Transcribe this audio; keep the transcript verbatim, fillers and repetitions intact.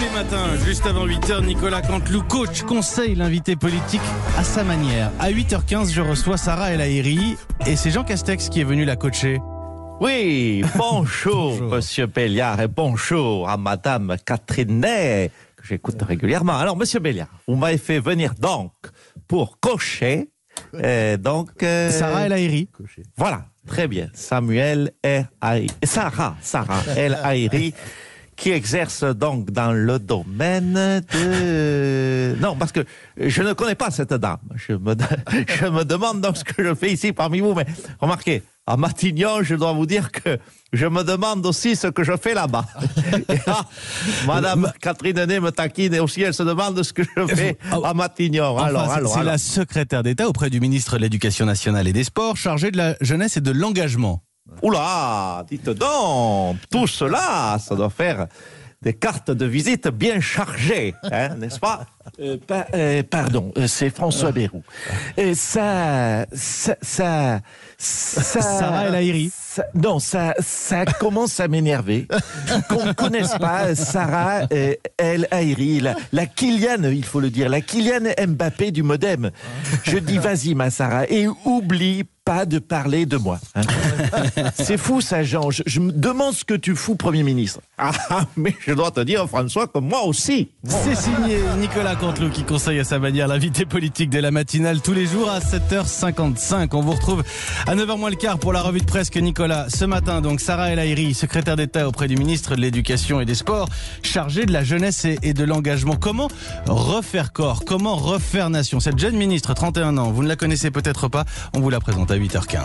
les matins, juste avant huit heures, Nicolas Canteloup, coach, conseille l'invité politique à sa manière. À huit heures quinze, je reçois Sarah El Haïry et c'est Jean Castex qui est venu la coacher. Oui, bonjour, Bonjour. Monsieur Béliard, et bonjour à Madame Catherine Ney, que j'écoute régulièrement. Alors, Monsieur Béliard, vous m'avez fait venir donc pour cocher, euh, donc... euh, Sarah El Haïry. Voilà, très bien. Samuel El Haïry. Sarah, Sarah El Haïry, qui exerce donc dans le domaine de... Non, parce que je ne connais pas cette dame. Je me, je me demande donc ce que je fais ici parmi vous, mais remarquez, à Matignon, je dois vous dire que je me demande aussi ce que je fais là-bas. Et là, Madame Catherine Ney me taquine et aussi elle se demande ce que je fais à Matignon. Enfin, Alors, c'est- alors, c'est alors. la secrétaire d'État auprès du ministre de l'Éducation nationale et des Sports, chargée de la jeunesse et de l'engagement. Oula, dites donc, tout cela, ça doit faire des cartes de visite bien chargées, hein, n'est-ce pas euh, pa- euh, Pardon, euh, c'est François Bayrou. Et ça, ça, ça, ça Sarah El Haïry. ça- non, ça, ça commence à m'énerver. Qu'on ne connaisse pas Sarah euh, El Haïry, la, la Kylian, il faut le dire, la Kylian Mbappé du modem. Je dis, vas-y, ma Sarah, et oublie pas de parler de moi. hein. C'est fou ça, Jean. Je, je me demande ce que tu fous, Premier ministre. Ah, mais je dois te dire, François, que moi aussi. C'est signé Nicolas Canteloup qui conseille à sa manière l'invité politique de la matinale tous les jours à sept heures cinquante-cinq. On vous retrouve à neuf heures moins le quart pour la revue de presse que Nicolas. Ce matin, donc, Sarah El Haïry, secrétaire d'État auprès du ministre de l'Éducation et des Sports, chargée de la jeunesse et, et de l'engagement. Comment refaire corps? Comment refaire nation? Cette jeune ministre, trente et un ans, vous ne la connaissez peut-être pas, on vous la présente à huit heures quinze.